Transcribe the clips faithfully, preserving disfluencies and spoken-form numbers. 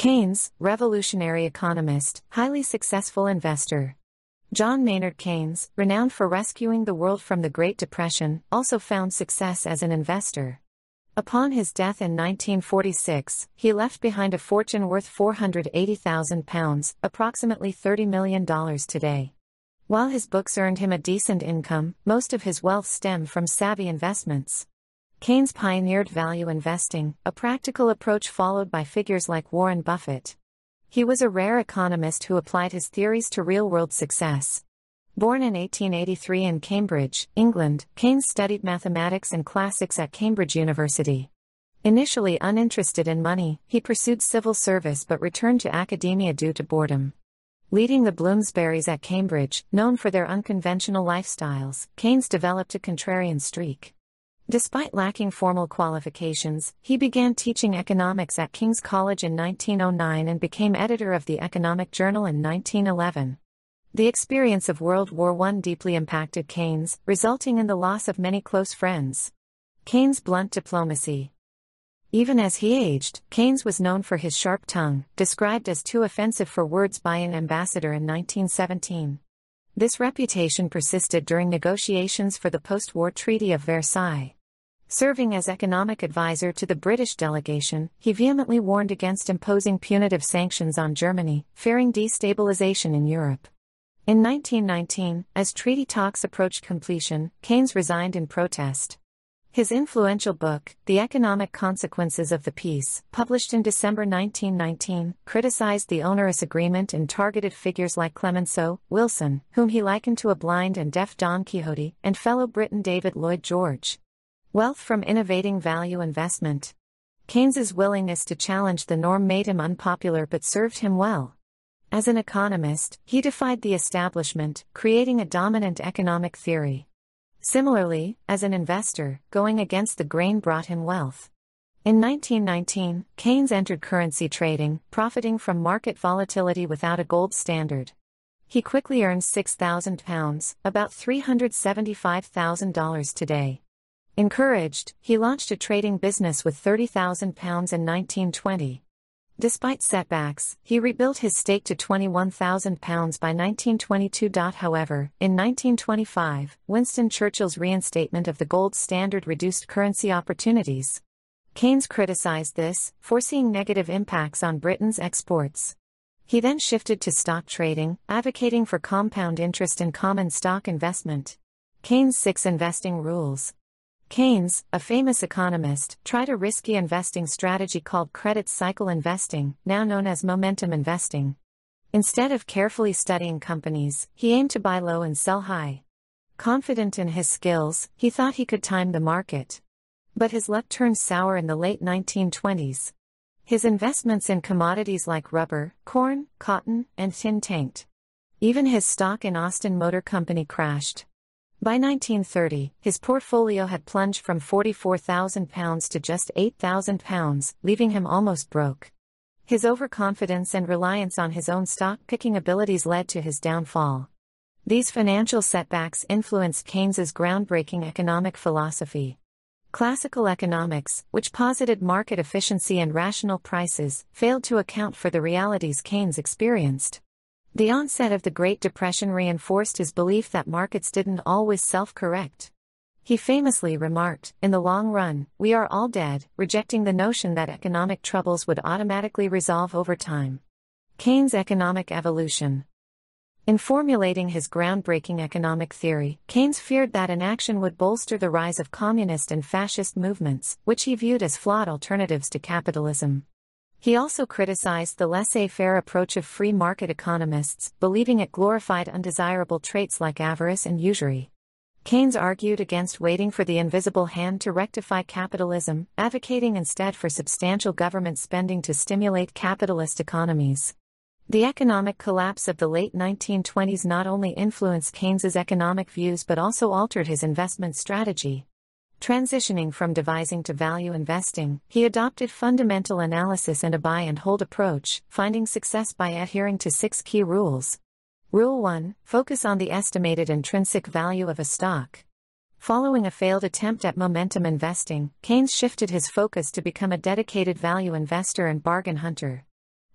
Keynes, revolutionary economist, highly successful investor. John Maynard Keynes, renowned for rescuing the world from the Great Depression, also found success as an investor. Upon his death in nineteen forty-six, he left behind a fortune worth four hundred eighty thousand pounds, approximately thirty million dollars today. While his books earned him a decent income, most of his wealth stemmed from savvy investments. Keynes pioneered value investing, a practical approach followed by figures like Warren Buffett. He was a rare economist who applied his theories to real-world success. Born in eighteen eighty-three in Cambridge, England, Keynes studied mathematics and classics at Cambridge University. Initially uninterested in money, he pursued civil service but returned to academia due to boredom. Leading the Bloomsburys at Cambridge, known for their unconventional lifestyles, Keynes developed a contrarian streak. Despite lacking formal qualifications, he began teaching economics at King's College in nineteen oh nine and became editor of the Economic Journal in nineteen eleven. The experience of World War One deeply impacted Keynes, resulting in the loss of many close friends. Keynes' blunt diplomacy. Even as he aged, Keynes was known for his sharp tongue, described as too offensive for words by an ambassador in nineteen seventeen. This reputation persisted during negotiations for the post-war Treaty of Versailles. Serving as economic advisor to the British delegation, he vehemently warned against imposing punitive sanctions on Germany, fearing destabilization in Europe. In nineteen nineteen, as treaty talks approached completion, Keynes resigned in protest. His influential book, The Economic Consequences of the Peace, published in December nineteen nineteen, criticized the onerous agreement and targeted figures like Clemenceau, Wilson, whom he likened to a blind and deaf Don Quixote, and fellow Briton David Lloyd George. Wealth from innovating value investment. Keynes's willingness to challenge the norm made him unpopular but served him well. As an economist, he defied the establishment, creating a dominant economic theory. Similarly, as an investor, going against the grain brought him wealth. In nineteen nineteen, Keynes entered currency trading, profiting from market volatility without a gold standard. He quickly earned six thousand pounds, about three hundred seventy-five thousand dollars today. Encouraged, he launched a trading business with thirty thousand pounds in nineteen twenty. Despite setbacks, he rebuilt his stake to twenty-one thousand pounds by nineteen twenty-two. However, in nineteen twenty-five, Winston Churchill's reinstatement of the gold standard reduced currency opportunities. Keynes criticized this, foreseeing negative impacts on Britain's exports. He then shifted to stock trading, advocating for compound interest in common stock investment. Keynes' six investing rules. Keynes, a famous economist, tried a risky investing strategy called credit cycle investing, now known as momentum investing. Instead of carefully studying companies, he aimed to buy low and sell high. Confident in his skills, he thought he could time the market. But his luck turned sour in the late nineteen twenties. His investments in commodities like rubber, corn, cotton, and tin tanked. Even his stock in Austin Motor Company crashed. By nineteen thirty, his portfolio had plunged from forty-four thousand pounds to just eight thousand pounds, leaving him almost broke. His overconfidence and reliance on his own stock-picking abilities led to his downfall. These financial setbacks influenced Keynes's groundbreaking economic philosophy. Classical economics, which posited market efficiency and rational prices, failed to account for the realities Keynes experienced. The onset of the Great Depression reinforced his belief that markets didn't always self-correct. He famously remarked, "In the long run, we are all dead," rejecting the notion that economic troubles would automatically resolve over time. Keynes' economic evolution. In formulating his groundbreaking economic theory, Keynes feared that inaction would bolster the rise of communist and fascist movements, which he viewed as flawed alternatives to capitalism. He also criticized the laissez-faire approach of free market economists, believing it glorified undesirable traits like avarice and usury. Keynes argued against waiting for the invisible hand to rectify capitalism, advocating instead for substantial government spending to stimulate capitalist economies. The economic collapse of the late nineteen twenties not only influenced Keynes's economic views but also altered his investment strategy. Transitioning from devising to value investing, he adopted fundamental analysis and a buy-and-hold approach, finding success by adhering to six key rules. Rule one. Focus on the estimated intrinsic value of a stock. Following a failed attempt at momentum investing, Keynes shifted his focus to become a dedicated value investor and bargain hunter.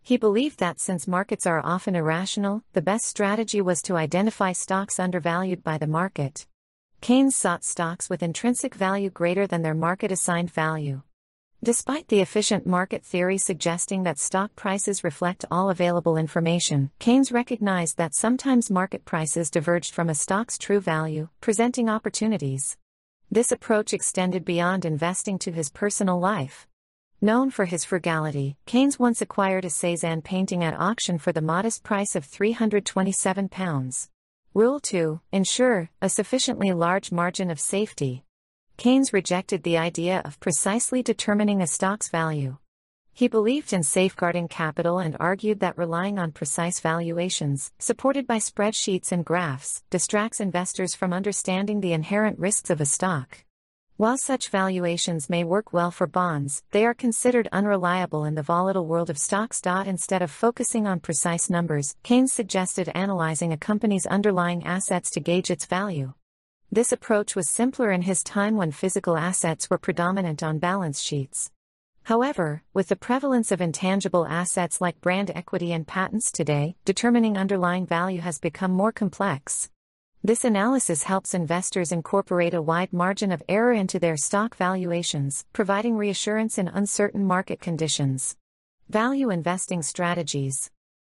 He believed that since markets are often irrational, the best strategy was to identify stocks undervalued by the market. Keynes sought stocks with intrinsic value greater than their market-assigned value. Despite the efficient market theory suggesting that stock prices reflect all available information, Keynes recognized that sometimes market prices diverged from a stock's true value, presenting opportunities. This approach extended beyond investing to his personal life. Known for his frugality, Keynes once acquired a Cézanne painting at auction for the modest price of three hundred twenty-seven pounds. Rule two. Ensure a sufficiently large margin of safety. Keynes rejected the idea of precisely determining a stock's value. He believed in safeguarding capital and argued that relying on precise valuations, supported by spreadsheets and graphs, distracts investors from understanding the inherent risks of a stock. While such valuations may work well for bonds, they are considered unreliable in the volatile world of stocks. Instead of focusing on precise numbers, Keynes suggested analyzing a company's underlying assets to gauge its value. This approach was simpler in his time when physical assets were predominant on balance sheets. However, with the prevalence of intangible assets like brand equity and patents today, determining underlying value has become more complex. This analysis helps investors incorporate a wide margin of error into their stock valuations, providing reassurance in uncertain market conditions. Value investing strategies.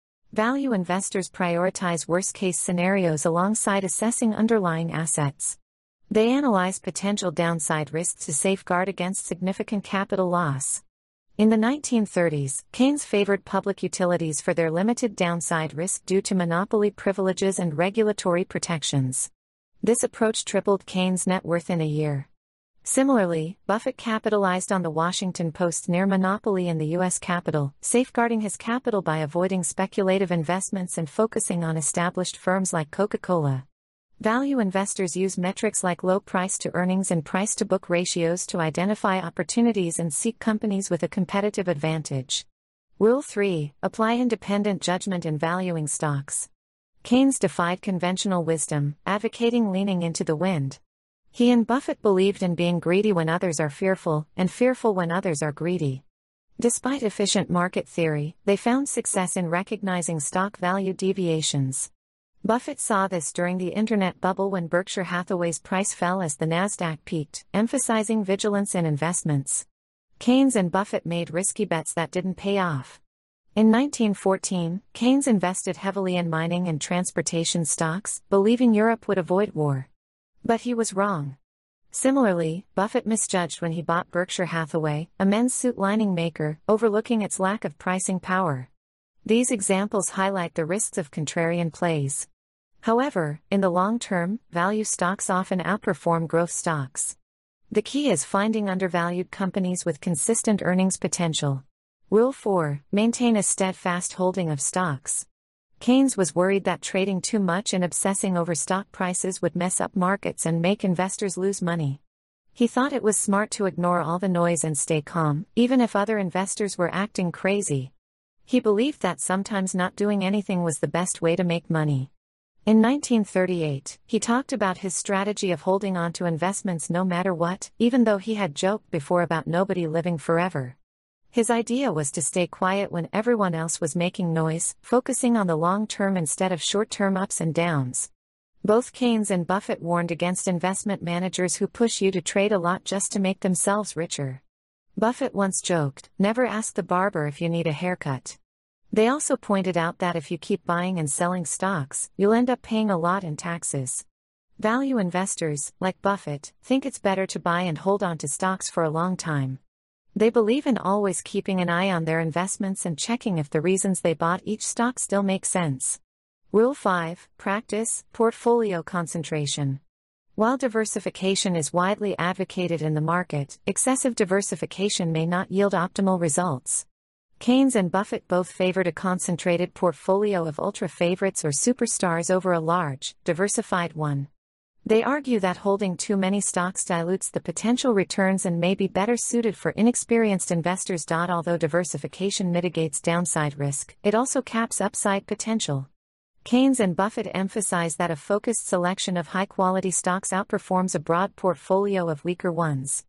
Value investors prioritize worst-case scenarios alongside assessing underlying assets. They analyze potential downside risks to safeguard against significant capital loss. In the nineteen thirties, Keynes favored public utilities for their limited downside risk due to monopoly privileges and regulatory protections. This approach tripled Keynes' net worth in a year. Similarly, Buffett capitalized on the Washington Post's near monopoly in the U S capital, safeguarding his capital by avoiding speculative investments and focusing on established firms like Coca-Cola. Value investors use metrics like low price-to-earnings and price-to-book ratios to identify opportunities and seek companies with a competitive advantage. Rule three. Apply independent judgment in valuing stocks. Keynes defied conventional wisdom, advocating leaning into the wind. He and Buffett believed in being greedy when others are fearful, and fearful when others are greedy. Despite efficient market theory, they found success in recognizing stock value deviations. Buffett saw this during the internet bubble when Berkshire Hathaway's price fell as the Nasdaq peaked, emphasizing vigilance in investments. Keynes and Buffett made risky bets that didn't pay off. In nineteen fourteen, Keynes invested heavily in mining and transportation stocks, believing Europe would avoid war. But he was wrong. Similarly, Buffett misjudged when he bought Berkshire Hathaway, a men's suit lining maker, overlooking its lack of pricing power. These examples highlight the risks of contrarian plays. However, in the long term, value stocks often outperform growth stocks. The key is finding undervalued companies with consistent earnings potential. Rule four. Maintain a steadfast holding of stocks. Keynes was worried that trading too much and obsessing over stock prices would mess up markets and make investors lose money. He thought it was smart to ignore all the noise and stay calm, even if other investors were acting crazy. He believed that sometimes not doing anything was the best way to make money. In nineteen thirty-eight, he talked about his strategy of holding on to investments no matter what, even though he had joked before about nobody living forever. His idea was to stay quiet when everyone else was making noise, focusing on the long term instead of short-term ups and downs. Both Keynes and Buffett warned against investment managers who push you to trade a lot just to make themselves richer. Buffett once joked, "Never ask the barber if you need a haircut." They also pointed out that if you keep buying and selling stocks, you'll end up paying a lot in taxes. Value investors, like Buffett, think it's better to buy and hold on to stocks for a long time. They believe in always keeping an eye on their investments and checking if the reasons they bought each stock still make sense. Rule five. Practice portfolio concentration. While diversification is widely advocated in the market, excessive diversification may not yield optimal results. Keynes and Buffett both favored a concentrated portfolio of ultra-favorites or superstars over a large, diversified one. They argue that holding too many stocks dilutes the potential returns and may be better suited for inexperienced investors. Although diversification mitigates downside risk, it also caps upside potential. Keynes and Buffett emphasize that a focused selection of high-quality stocks outperforms a broad portfolio of weaker ones.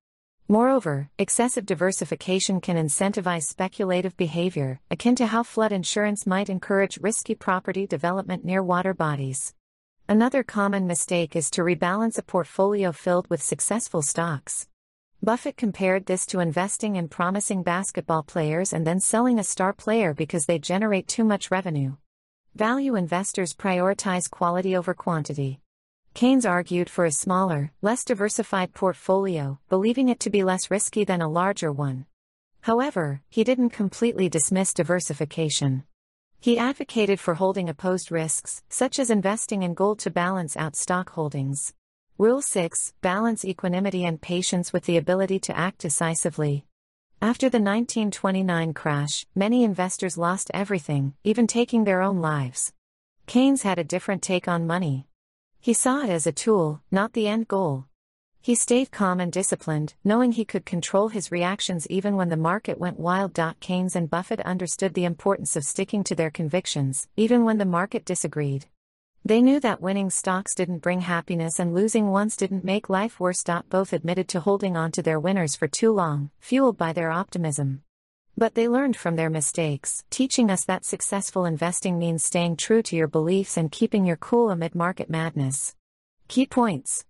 Moreover, excessive diversification can incentivize speculative behavior, akin to how flood insurance might encourage risky property development near water bodies. Another common mistake is to rebalance a portfolio filled with successful stocks. Buffett compared this to investing in promising basketball players and then selling a star player because they generate too much revenue. Value investors prioritize quality over quantity. Keynes argued for a smaller, less diversified portfolio, believing it to be less risky than a larger one. However, he didn't completely dismiss diversification. He advocated for holding opposed risks, such as investing in gold to balance out stock holdings. Rule six. Balance equanimity and patience with the ability to act decisively. After the nineteen twenty-nine crash, many investors lost everything, even taking their own lives. Keynes had a different take on money. He saw it as a tool, not the end goal. He stayed calm and disciplined, knowing he could control his reactions even when the market went wild. Keynes and Buffett understood the importance of sticking to their convictions, even when the market disagreed. They knew that winning stocks didn't bring happiness and losing ones didn't make life worse. Both admitted to holding on to their winners for too long, fueled by their optimism. But they learned from their mistakes, teaching us that successful investing means staying true to your beliefs and keeping your cool amid market madness. Key points.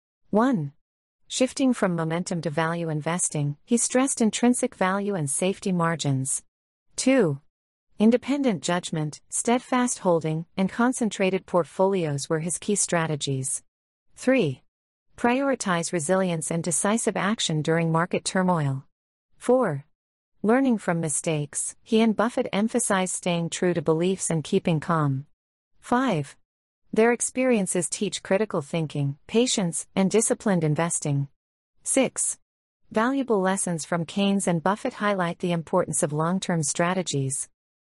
one. Shifting from momentum to value investing, he stressed intrinsic value and safety margins. two. Independent judgment, steadfast holding, and concentrated portfolios were his key strategies. three. Prioritize resilience and decisive action during market turmoil. four. Learning from mistakes, he and Buffett emphasized staying true to beliefs and keeping calm. five. Their experiences teach critical thinking, patience, and disciplined investing. six. Valuable lessons from Keynes and Buffett highlight the importance of long-term strategies.